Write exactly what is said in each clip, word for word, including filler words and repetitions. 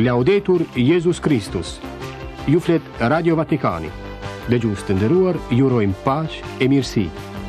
Laudetur Jesus Christus. Ju flet Radio Vatikani. Dëgjues të nderuar, ju urojmë paqë e mirësi.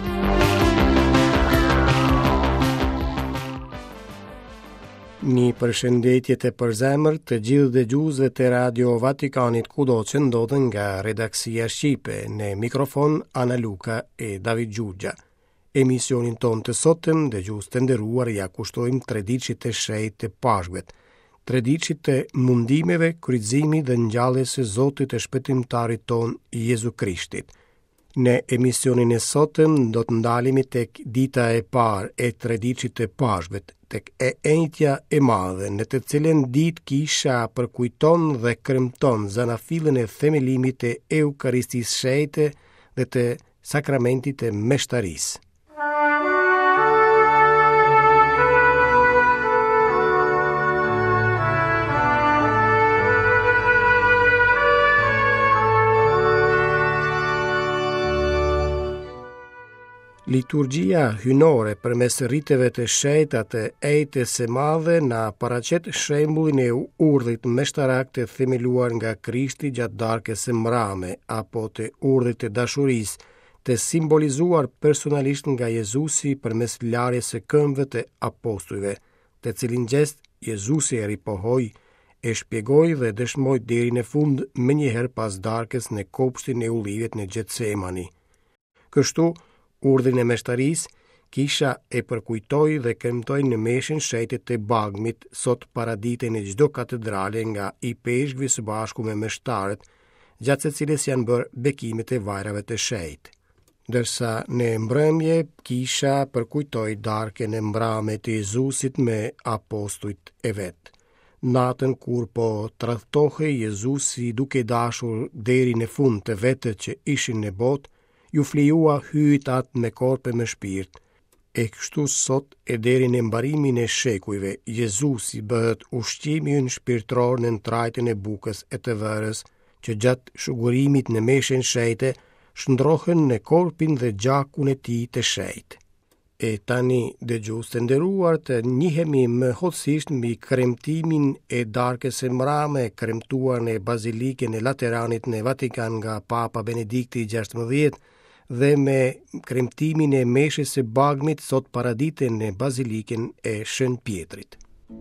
Një përshëndetje të përzemër të gjithë dëgjuesve të Radio Vatikanit kudo që ndodhen nga redaksia shqipe, në mikrofon Ana Luka e David Gjugja. Emisionin ton të sotëm, dëgjues të nderuar, ja kushtojmë tradiçit të shenjtë të Pashkvet, tradiçit të mundimeve, kryqëzimit dhe ngjalljes së Zotit e shpëtimtarit ton Jezu Krishtit. Në emisionin e sotëm do të ndalemi tek dita e parë e tradiçit të Pashkvet, tek e enjtja e madhe, në të cilën ditë kisha përkujton dhe kremton zanafillën e themelimit të Eukaristisë shenjte dhe të sakramentit të meshtarisë. Liturgjia hynore përmes rriteve të shenjta të ejtës së madhe na paraqet shembullin e urdhit meshtarak të themeluar nga Krishti gjatë darkës së mrame, apo të urdhit të dashurisë, të simbolizuar personalisht nga Jezusi përmes larjes së këmbëve të apostujve, të cilin gjest Jezusi e ripohoi, e shpjegoi dhe dëshmoi deri në fund menjëherë pas darkës në kopshtin e ullivet në Getsemani. Kështu urdhin e meshtarisë kisha e përkujtoi dhe kremtoi në meshin shenjtë të bagmit, sot paradite në çdo katedrale nga i peshqvi së bashku me meshtarët, gjatë se cilës janë bërë bekimet e vajrave të shenjtë. Dërsa në mbrëmje kisha përkujtoi darkën e mbrame të Jezusit me apostujt e vet. Natën kur po tradhtohej Jezusi duke dashur deri në fund të vetët që ishin në botë, ju flijua hyjtat me korp e me shpirt. E kështu sot e deri në mbarimin e shekujve, Jezusi bëhet ushqimi ynë shpirtëror në trajtën e bukës e të verës, që gjatë shugurimit në meshin shenjte shndrohen në korpin dhe gjakun e tij të shenjtë. E tani, dëgjues të nderuar, të njihemi më hollësisht mbi kremtimin e darkës së mrame kremtuar në Bazilikën e Lateranit në Vatikan nga Papa Benedikti gjashtëmbëdhjetë, dhe me kremtimin e meshës së bagmit sot paradite në Bazilikën e Shën Pjetrit.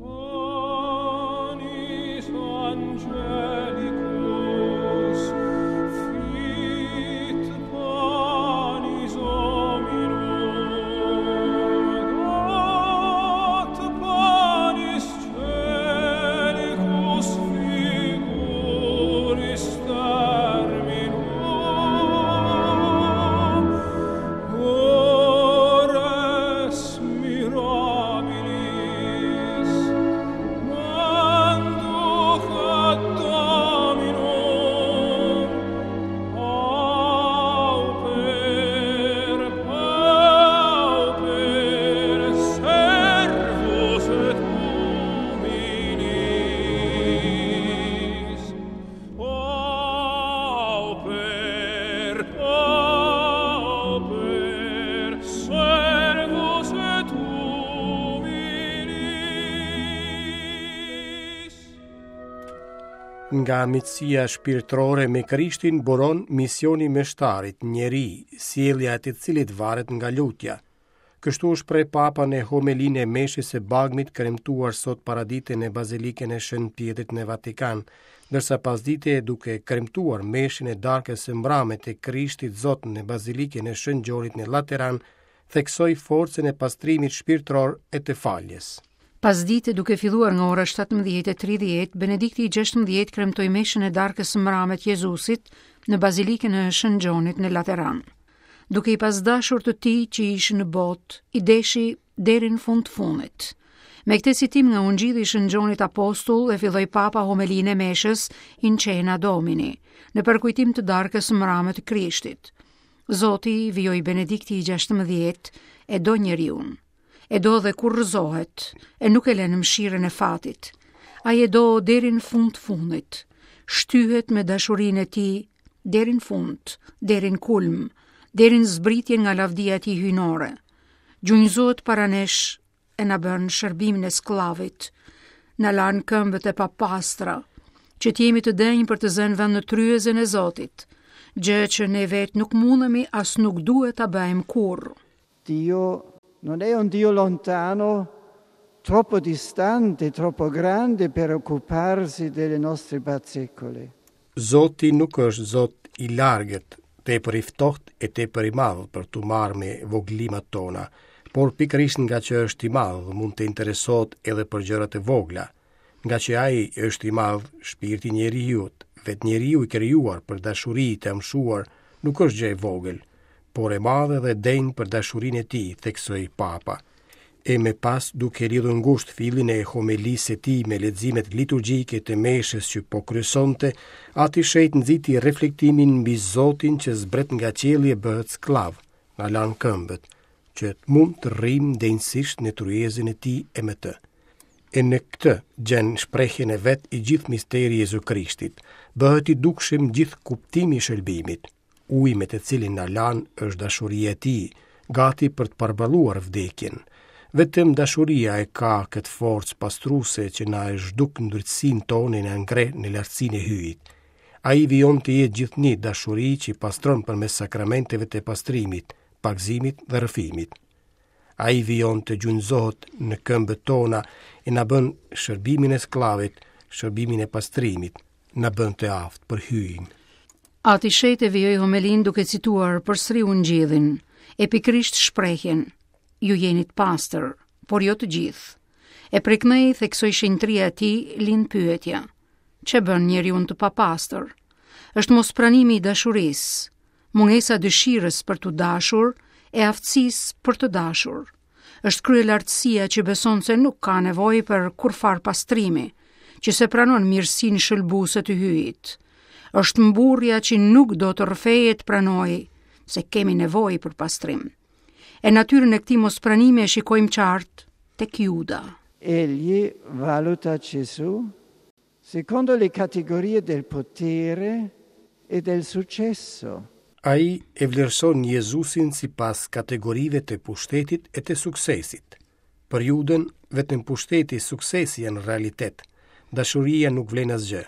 Nga mitësia shpirtërore me Krishtin buron misioni meshtarit, njeri, sjellja e të cilit varet nga lutja. Kështu shpreh Papa në homelinë e meshës së bagmit kremtuar sot paradite në Bazilikën e Shën Pjetrit në Vatikan, ndërsa pasdite duke kremtuar meshin e darkës së mbrame të Krishtit Zot në Bazilikën e Shën Gjorit në Lateran, theksoi forcën e pastrimit shpirtëror e të faljes. Pas dite duke filluar nga ora shtatëmbëdhjetë e tridhjetë, Benedikti i gjashtëmbëdhjetë kremtoi meshën e darkës së mrame të Jezusit në Bazilikën e Shën Gjonit në Lateran. Duke i pasdashur të tij që ishin në botë, i deshi deri në fund fundit. Me këtë citim nga Ungjilli i Shën Gjonit apostull e filloi Papa homelinë e meshës In Cena Domini, në përkujtim të darkës së mrame të Krishtit. Zoti vijoi Benedikti i gjashtëmbëdhjetë e do njeriun. E do dhe kur rëzohet, e nuk e lënë mëshirën e fatit. Ai e do deri në fund fundit, shtyhet me dashurinë e tij deri në fund, deri në kulm, deri në zbritjen nga lavdia e tij hynore. Gjunjëzohet para nesh e na bën shërbimin e sklavit. na lanë këmbët e papastra, që t'jemi të denjë për të zënë vend në tryezën e Zotit, gjë që ne vetë nuk mundemi as nuk duhet ta bëjmë kurrë. Dio non è un Dio lontano, troppo distante, troppo grande per occuparsi delle nostre bazzecole. Zoti nuk është Zot i largët, tepër i ftohtë e tepër i madh për tu marrë me voglimat tona, por pikërisht nga që është i madh mund të interesohet edhe për gjërat e vogla, nga që ai është i madh, shpirti njeriut, vetë njeriu i krijuar për dashuri të mësuar, nuk është gjë e vogël, por e madhe dhe denjë për dashurinë e tij, theksoi Papa. E me pas duke lidhur ngushtë fillin e homilisë së tij me leximet liturgjike të meshës që po kryesonte, ati shejt nxiti reflektimin mbi Zotin që zbret nga qielli e bëhet sklav, na lan këmbët, që të mund të rrim denjësisht në tryezën e tij e me të. E në këtë gjen shprehjen e vet i gjithë misteri i Jezu Krishtit, bëhet i dukshëm gjithë kuptimi i shërbimit. Uji me të cilin na lan është dashuria e tij, gati për të përballuar vdekjen. Vetëm dashuria e ka këtë forcë pastruese që na e zhduk ndërtësinë tonë e na ngre në lartësinë e hyjit. Ai vijon të jetë gjithnjë dashuri që pastron përmes sakramenteve të pastrimit, pagëzimit dhe rrëfimit. Ai vijon të gjunjëzohet në këmbët tona e na bën shërbimin e sklavit, shërbimin e pastrimit, na bën të aftë për hyjin. Ati shejt e vijoi homelin duke cituar përsëri Ungjillin, e pikërisht shprehjen: ju jeni të pastër, por jo të gjithë. E prej kënej theksoi shenjtëria e tij lind pyetja: ç'e bën njeriu të papastër? Është mospranimi i dashurisë, mungesa dëshirës për të dashur e aftësisë për të dashur. Është kryelartësia që beson se nuk ka nevojë për kurfar pastrimi, që se pranon mirësinë shëlbuese të hyjit. Është mburrja që nuk do të rrëfejet pranoj se kemi nevojë për pastrim. E natyrën e këtij mospranimi e shikojmë qartë tek Juda. Egli valuta Gesù secondo le categorie del potere e del successo. Ai e vlerëson Jezusin sipas kategorive të pushtetit e të suksesit. Për Judën, vetëm pushteti e suksesi janë realitet. Dashuria nuk vlen asgjë.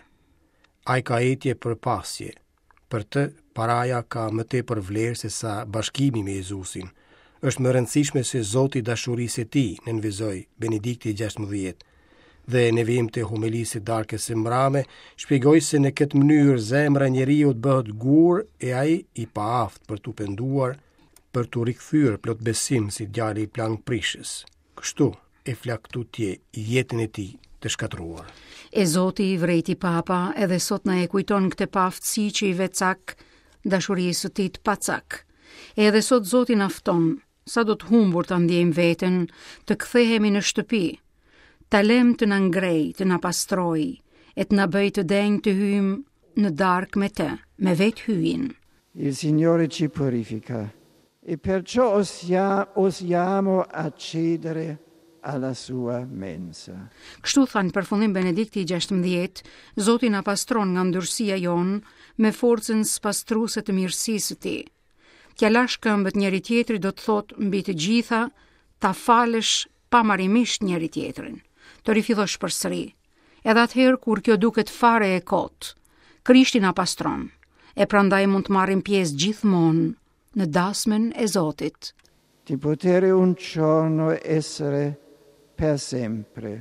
Ai ka etje për pasje. Për të, paraja ka më tepër vlerë se sa bashkimi me Jezusin. Është më rëndësishme se Zoti dashurisë e tij, nënvizoi Benedikti gjashtëdhjetë. Dhe në vijim të homilisë së darkës së mbrame, shpjegoi se në këtë mënyrë zemra e njeriu të bëhet gur e ai i paaft për t'u penduar, për t'u rikthyer plot besim si djali i plank prishës. Kështu e flaktutje i jetën e tij të shkatruar. E Zoti i vrejti Papa edhe sot na e kujton këtë paaftësi që i vecak dashurisë së tij të pacak. Edhe sot Zoti na fton, sa do të humbur të ndjejmë veten, të kthehemi në shtëpi, ta lëm të na ngrej, të na pastroj, e të na bëj të denjë të hyjmë në darkë me të, me vetë hyjin. Il Signore ci purifica e perciò osia, osiamo accedere alla sua mensa. Kështu thanë përfundim Benedikti i gjashtëdhjetë, Zoti na pastron nga ndyrësia jon me forcën spastruese të mirësisë së tij. T'ja lash këmbët njëri tjetrit do të thotë mbi të gjitha, ta falësh pamarimisht njëri tjetrin, të rifillosh përsëri. Edhe atëherë kur kjo duket fare e kotë, Krishti na pastron, e prandaj mund të marrim pjesë gjithmonë në dasmën e Zotit. Di potere un giorno essere per sempre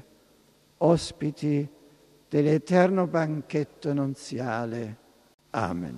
ospiti dell'eterno banchetto nunziale. Amen.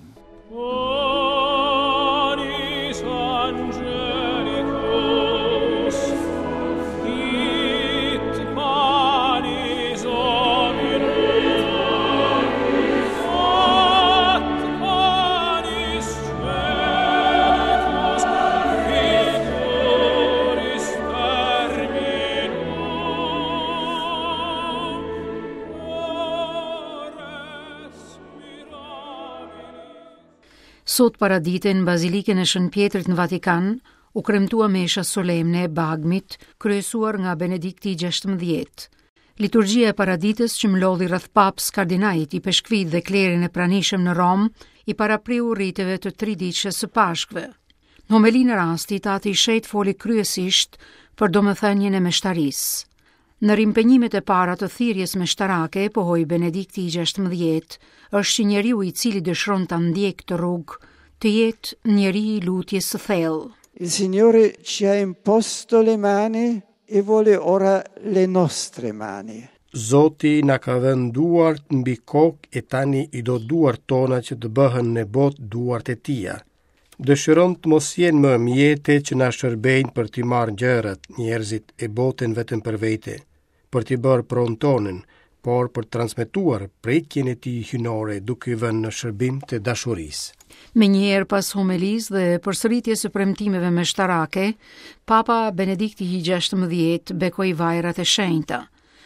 Sot paradite në Bazilikën e Shën Pjetrit në Vatikan u kremtua mesha solemne e bagmit kryesuar nga Benedikti i gjashtëdhjetë. Liturgjia e paraditës që mlodhi rreth papës kardinajit i peshkvit dhe klerin e pranishëm në Rom i parapriu rriteve të triditshës së Pashkve. Në homelinë e rastit ati i shejt foli kryesisht për domethënien e meshtarisë. Në rimpenjimet e para të thirrjes meshtarake, pohoi Benedikti i gjashtëmbëdhjetë, është që njeriu i cili dëshiron ta ndjekë të rrugë, të jetë njeri i lutjes së thellë. Il Signore ci ha imposto le mani e vuole ora le nostre mani. Zoti na ka vënë duart mbi kokë e tani i do duart tona që të bëhen në botë duart e tia. Dëshiron të mos jenë më mjete që na shërbejnë për t'i marrë gjërat, njerëzit e botën vetëm për vete, për t'i bërë pronë tonën, por për transmetuar prekjen e tij hyjnore duke vënë në shërbim të dashurisë. Me njëherë pas homilisë dhe përsëritjes së premtimeve meshtarake, Papa Benedikti i gjashtëmbëdhjetë bekoi vajrat e shenjta,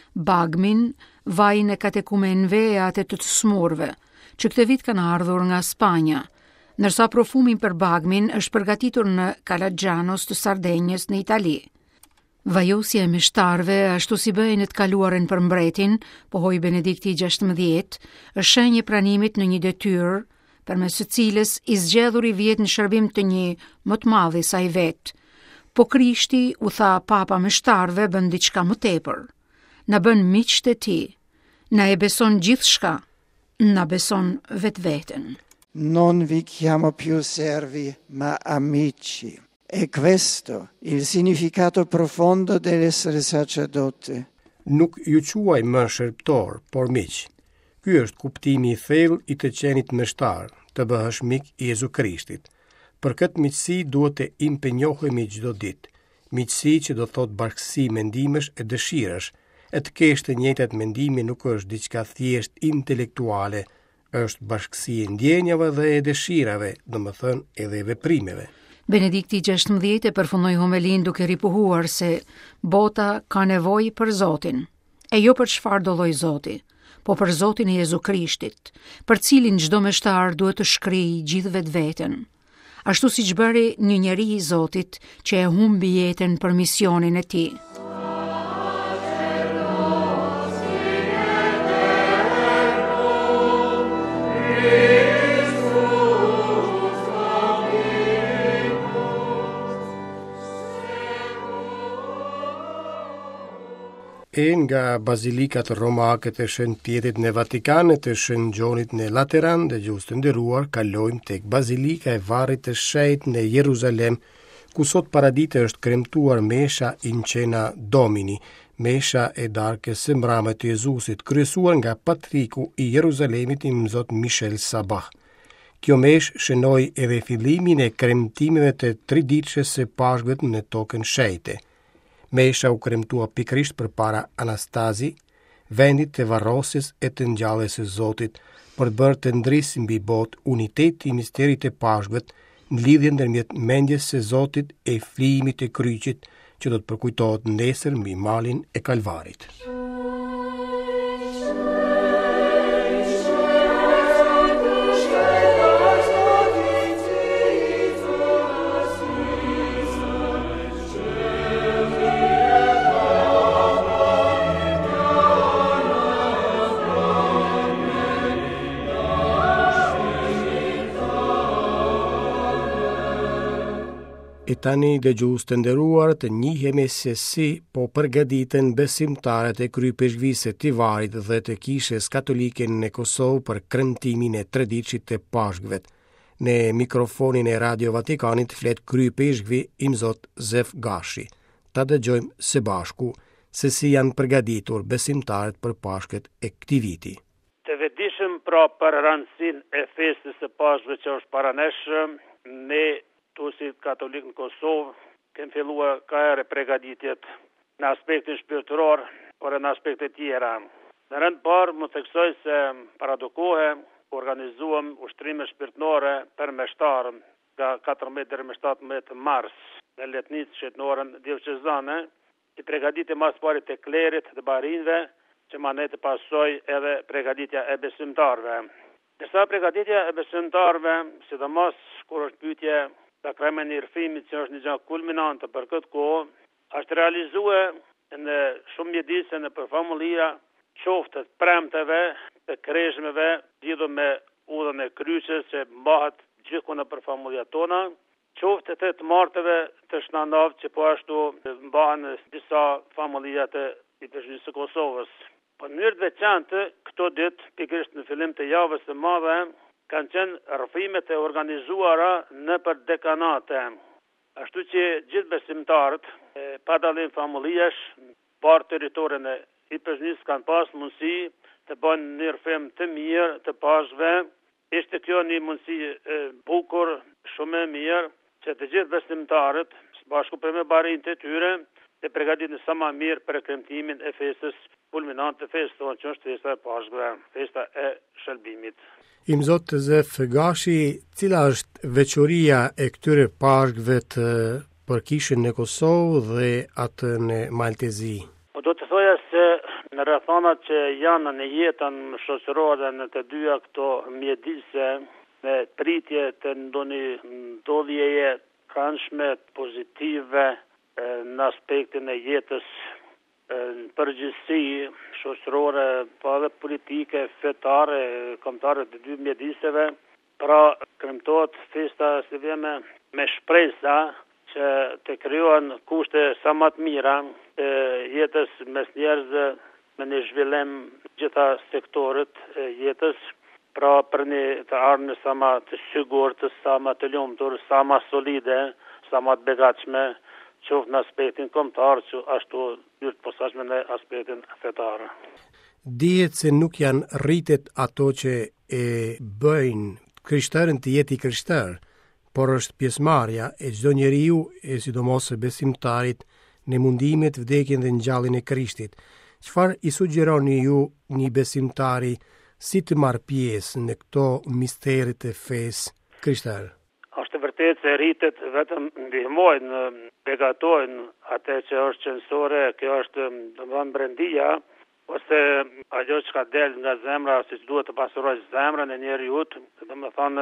bagmin, vajin e katekumenëve e atë të të smurve, që këtë vit kanë ardhur nga Spanja, ndërsa profumin për bagmin është përgatitur në Calagianos të Sardenjës në Itali. Vajosja e meshtarve, ashtu si bëhej në të kaluarën për mbretin, pohoi Benedikti i gjashtëmbëdhjetë, është shenjë e pranimit në një detyrë, përmes së cilës i zgjedhuri vjet në shërbim të një më të madhi sa i vet. Po Krishti, u tha Papa meshtarve, bën diçka më tepër. Na bën miq të tij. Na e beson gjithçka. Na beson vetveten. Non vi chiamo più servi, ma amici. E questo il significato profondo dell'essere sacerdote. Nuk ju quaj më shërbëtor, por miq. Ky është kuptimi i thellë i të qenit meshtar, të bëhesh mik i Jezu Krishtit. Për këtë miqësi duhet të impenjohemi çdo ditë. Miqësi që do thot bashkësi mendimesh e dëshirash, e të kesh të njëjtat mendime nuk është diçka thjesht intelektuale, është bashkësi e ndjenjave dhe e dëshirave, domethënë edhe e veprimeve. Benedikti i gjashtëmbëdhjetë përfundoi homilin duke ripohuar se bota ka nevojë për Zotin, e jo për çfarë do lloj Zoti, po për Zotin e Jezu Krishtit, për cilin çdo meshtar duhet të shkrijë gjithë vetveten. Ashtu siç bëri një njeri i Zotit që e humbi jetën për misionin e tij. E nga bazilikat romake të Shënt Pjetrit në Vatikanë të Shënt Gjonit në Lateran dhe gjusë të nderuar, kalojmë tek bazilika e Varrit të Shenjtë në Jeruzalem, ku sot paradite është kremtuar mesha in cena Domini, mesha e darkës së mramët të Jezusit, kryesuar nga patriku i Jeruzalemit i Mzot Michel Sabah. Kjo mesh shënoi edhe fillimin e kremtimeve të triditshës së Pashkve në tokën shenjte. Mesha u kremtua pikrisht për para Anastazi, vendit të varrosis e të ngjalljes së Zotit, për të bërë të ndrisë mbi botë uniteti i misterit të Pashkvet në lidhje ndërmjet mendjes së Zotit e flijimit të kryqit që do të përkujtohet nesër mbi malin e Kalvarit. E tani dëgjues të nderuar, të njihemi se si po përgatiten besimtarët e kryepeshkvisë të Varit dhe të Kishës Katolike në Kosovë për kremtimin e triditshit të Pashkëve. Në mikrofonin e Radio Vatikanit flet kryepeshkvi i Mzot Zef Gashi. Ta dëgjojmë së bashku se si janë përgatitur besimtarët për Pashkët e këtij viti. Të vetëdijshëm pra për rëndësinë e festës së Pashkëve që është para nesh, ne Tusit Katolik në Kosovë, kemë filluar ka ere pregaditjet në aspektin shpirtëror, por e në aspekte tjera. Në rënd parë, më theksoj se para do kohë organizuam ushtrime shpirtënore për meshtarë nga katërmbëdhjetë deri në shtatëmbëdhjetë mars në letnicë shtetënorën diocezane, i pregaditje mas pari të klerit dhe barinve, që ma ne të pasoj edhe pregaditja e besimtarve. Dërsa pregaditja e besimtarve, sidomos kur është pyetje ta kreme një rëfimit që është një gjë kulminante për këtë kohë, është realizue në shumë mjedise në përfamullia qoftë të premteve, të kreshmeve, lidhur me udhën e kryqës që mbahet gjithku në përfamullia tona, qoftë të të martëve të shnanavë që po ashtu mbahen në disa famullia të i Presidentës së Kosovës. Po në mënyrë të veçantë, këto ditë, pikërisht në fillim të javës së madhe, kanë qenë rrëfimet e organizuara nëpër dekanate. Ashtu që gjithë besimtarët, pa dallim familjesh, parë territorin e i Prishtinës kanë pas mundësi të bëjnë një rrëfim të mirë të Pashkëve. Ishte kjo një mundësi e bukur, shumë e mirë, që të gjithë besimtarët, së bashku për me barin të tyre, të përgatitur sa më mirë për kremtimin e festës kulminante të festës tonë, që është festa e Pashkëve, festa e shëlbimit. Im Zot Zef Gashi, cila është veçoria e këtyre Pashkëve të përkishën në Kosovë dhe atë në Maltezi? Po do të thoja se në rrethonat që janë në jetën shoqërore në të dyja këto mjedise, me pritje të ndonjë ndodhjeje këndshme, pozitive në aspektin e jetës në përgjithësi shoqërore, po edhe politike, fetare, kombëtare të dy mjediseve, pra kremtohet festa si vjeme me shpresa që të krijohen kushte sa më të mira të jetës mes njerëzve, me një zhvillim gjitha sektorët e jetës, pra për një të ardhmë sa më të sigurt, sa më të lumtur, sa më solide, sa më të begatshme, qoftë në aspektin kombëtar, që ashtu në të posaçme në aspektin fetar. Dihet se nuk janë rritet ato që e bëjnë krishterën të jetë i krishter, por është pjesëmarrja e çdo njeriu, e sidomos e besimtarit, në mundimet, vdekjen dhe ngjalljen e Krishtit. Çfarë i sugjeroni ju një besimtari si të marrë pjesë në këto misterit e fesë krishterë? Është vërtet se rritet vetëm ndihmojnë, begatojnë atë që është qëndësore, kjo është domethënë brendia, ose ajo që ka del nga zemra, si që duhet të pasurojë zemrën e njeriut, domethënë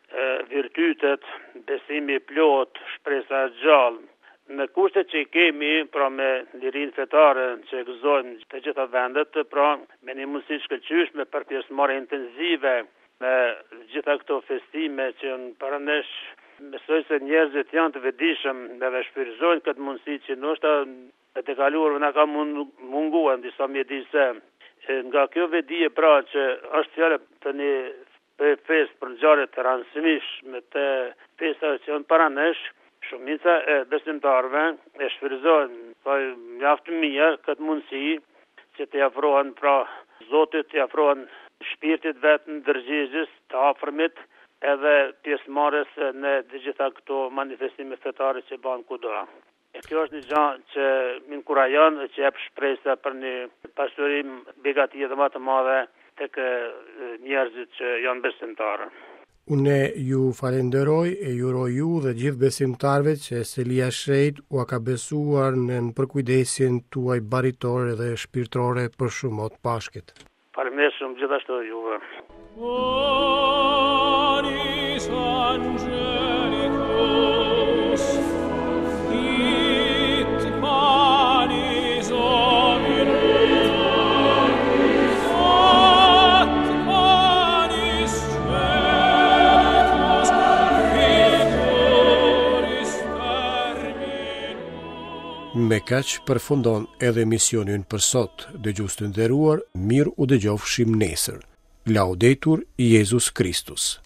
virtytet, besimi i plot, shpresa e gjallë. Në kushtet që i kemi, pra me lirinë fetare që gëzojnë të gjitha vendet, pra me një mundësi shkëlqyeshme për pjesëmarrje intenzive me gjitha këto festime që në paranesh, besoj se njerëzit janë të vetëdijshëm dhe shfrytëzojnë këtë mundësi që ndoshta e të kaluarve na ka munguar në disa mjedise. Nga kjo vetëdije pra që është fjalë të një festë për ngjarje të rëndësishme të festave që janë paranesh, shumica e besimtarëve e shfrytëzojnë po mjaft mirë këtë mundësi që të afrohen pra Zotit, të afrohen shpirtit vetë në dërgjegjes të afërmit edhe pjesëmarrjes në të gjitha këto manifestime fetare që bën kudo. E kjo është një gjë që më inkurajon, që jep shpresë për një pasurim begatie dhe më të madhe tek njerëzit që janë besimtarë. Unë ju falenderoj e juroj ju dhe gjithë besimtarve që Selia Shejt u ka besuar në përkujdesjen tuaj baritore dhe shpirtërore për shumot Pashkit. Faleminderit shumë gjithashtu juve. Me kaq përfundon edhe misionin për sot. Dëgjues të nderuar, mirë u dëgjofshim nesër. Laudetur Jesus Christus.